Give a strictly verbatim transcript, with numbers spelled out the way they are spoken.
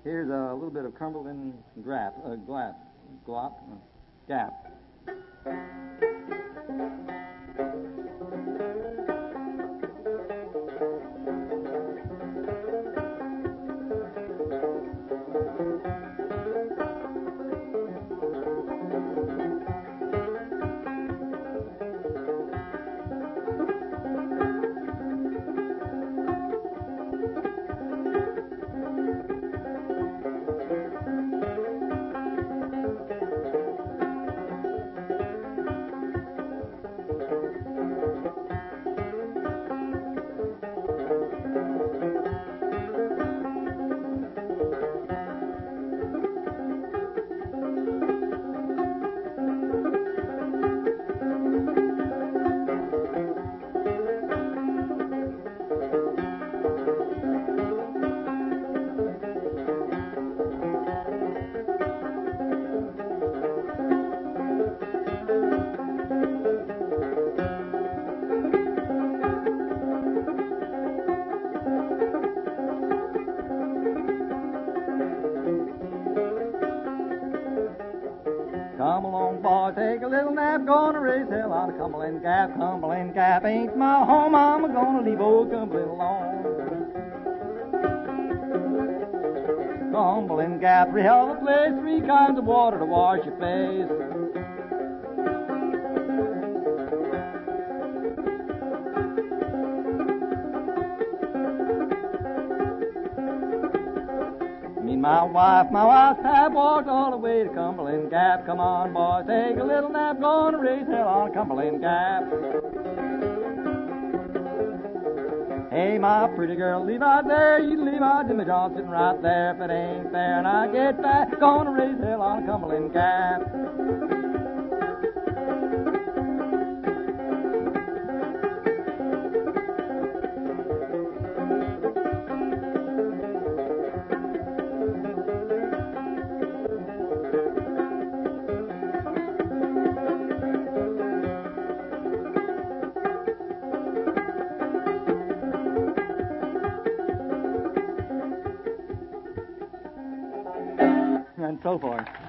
Here's a little bit of Cumberland Gap, uh, Glap, Glop, uh, Gap. Come along, boy, take a little nap, gonna raise hell out of Cumberland Gap. Cumberland Gap ain't my home, I'm gonna leave old Cumberland alone. Cumberland Gap, three hell of a place, three kinds of water to wash your face. Me and my wife, my wife have walked all the way to Cumberland Gap. Come on, boy, take a little nap, gonna raise hell on Cumberland Gap. Hey, my pretty girl, leave out there, you leave out Jimmy John sitting right there. If it ain't fair and I get back, gonna raise hell on Cumberland Gap. And so forth.